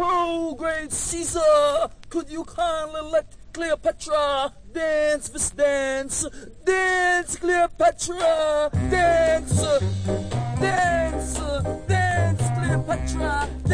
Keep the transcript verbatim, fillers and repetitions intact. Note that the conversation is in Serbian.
Oh, great Caesar, could you kindly let Cleopatra dance this dance? Dance, Cleopatra, dance, dance, dance, Cleopatra,